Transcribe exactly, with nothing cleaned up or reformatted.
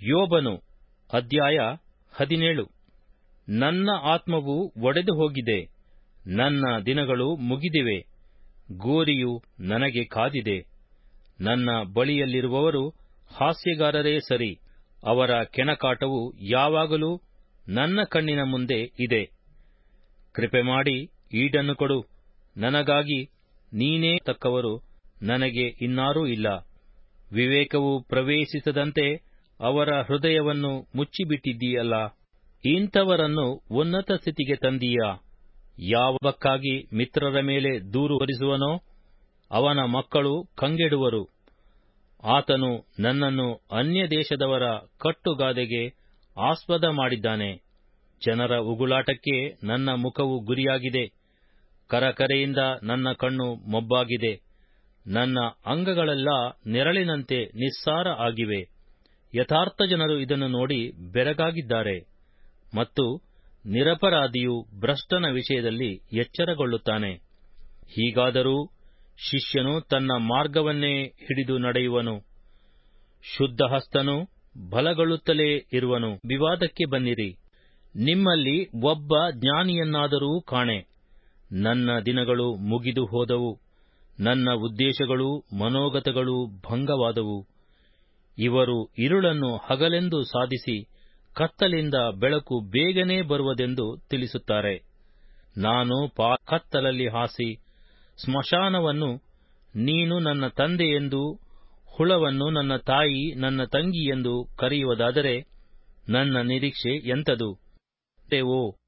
ಯೋಬನು ಅಧ್ಯಾಯ ಹದಿನೇಳು. ನನ್ನ ಆತ್ಮವು ಒಡೆದು ಹೋಗಿದೆ, ನನ್ನ ದಿನಗಳು ಮುಗಿದಿವೆ, ಗೋರಿಯು ನನಗೆ ಕಾದಿದೆ. ನನ್ನ ಬಳಿಯಲ್ಲಿರುವವರು ಹಾಸ್ಯಗಾರರೇ ಸರಿ, ಅವರ ಕೆಣಕಾಟವು ಯಾವಾಗಲೂ ನನ್ನ ಕಣ್ಣಿನ ಮುಂದೆ ಇದೆ. ಕೃಪೆಮಾಡಿ ಈಡನ್ನು ಕೊಡು, ನನಗಾಗಿ ನೀನೇ ತಕ್ಕವರು, ನನಗೆ ಇನ್ನಾರೂ ಇಲ್ಲ. ವಿವೇಕವು ಪ್ರವೇಶಿಸದಂತೆ ಅವರ ಹೃದಯವನ್ನು ಮುಚ್ಚಿಬಿಟ್ಟಿದ್ದೀಯಲ್ಲ. ಇಂಥವರನ್ನು ಉನ್ನತ ಸ್ಥಿತಿಗೆ ತಂದೀಯಾ. ಯಾವಕ್ಕಾಗಿ ಮಿತ್ರರ ಮೇಲೆ ದೂರು ಹೊರಿಸುವನೋ ಅವನ ಮಕ್ಕಳು ಕಂಗೆಡುವರು. ಆತನು ನನ್ನನ್ನು ಅನ್ಯ ದೇಶದವರ ಕಟ್ಟುಗಾದೆಗೆ ಆಸ್ಪದ ಮಾಡಿದ್ದಾನೆ. ಜನರ ಉಗುಳಾಟಕ್ಕೆ ನನ್ನ ಮುಖವು ಗುರಿಯಾಗಿದೆ, ಕರಕರೆಯಿಂದ ನನ್ನ ಕಣ್ಣು ಮೊಬ್ಬಾಗಿದೆ. ನನ್ನ ಅಂಗಗಳೆಲ್ಲ ನೆರಳಿನಂತೆ ನಿಸ್ಸಾರ ಆಗಿವೆ. ಯಥಾರ್ಥ ಜನರು ಇದನ್ನು ನೋಡಿ ಬೆರಗಾಗಿದ್ದಾರೆ, ಮತ್ತು ನಿರಪರಾಧಿಯು ಭ್ರಷ್ಟನ ವಿಷಯದಲ್ಲಿ ಎಚ್ಚರಗೊಳ್ಳುತ್ತಾನೆ. ಹೀಗಾದರೂ ಶಿಷ್ಯನು ತನ್ನ ಮಾರ್ಗವನ್ನೇ ಹಿಡಿದು ನಡೆಯುವನು, ಶುದ್ಧಹಸ್ತನು ಬಲಗೊಳ್ಳುತ್ತಲೇ ಇರುವನು. ವಿವಾದಕ್ಕೆ ಬನ್ನಿರಿ, ನಿಮ್ಮಲ್ಲಿ ಒಬ್ಬ ಜ್ಞಾನಿಯನ್ನಾದರೂ ಕಾಣೆ. ನನ್ನ ದಿನಗಳು ಮುಗಿದು ಹೋದವು, ನನ್ನ ಉದ್ದೇಶಗಳೂ ಮನೋಗತಗಳೂ ಭಂಗವಾದವು. ಇವರು ഇരുಳನ್ನು ಹಗಲೆಂದು ಸಾಧಿಸಿ ಕತ್ತಲಿಂದ ಬೆಳಕು ಬೇಗನೆ ಬರುವುದೆಂದು ತಿಳಿಸುತ್ತಾರೆ. ನಾನು ಪಾ ಕತ್ತಲಲ್ಲಿ ಹಾಸಿ ಸ್ಮಶಾನವನ್ನು ನೀನು ನನ್ನ ತಂದೆಯೆಂದೂ ಹುಳವನ್ನು ನನ್ನ ತಾಯಿ ನನ್ನ ತಂಗಿಯೆಂದು ಕರೆಯುವುದಾದರೆ ನನ್ನ ನಿರೀಕ್ಷೆ ಎಂಥದು? ಓ